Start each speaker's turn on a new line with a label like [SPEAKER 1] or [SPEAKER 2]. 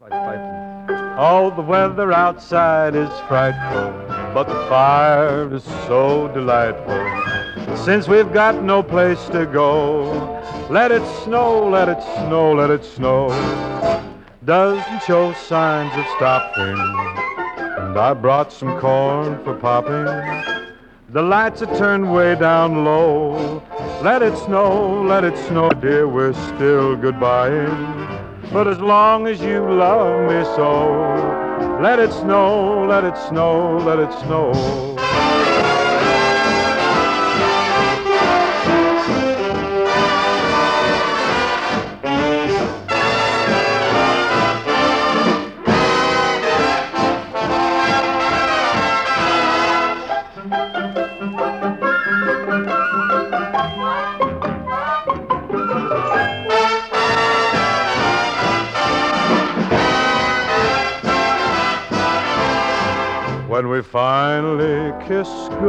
[SPEAKER 1] Oh, the weather outside is frightful, but the fire is so delightful. Since we've got no place to go, let it snow, let it snow, let it snow. Doesn't show signs of stopping, and I brought some corn for popping. The lights are turned way down low. Let it snow, dear, we're still goodbying. But as long as you love me so, let it snow, let it snow, let it snow. When we finally kiss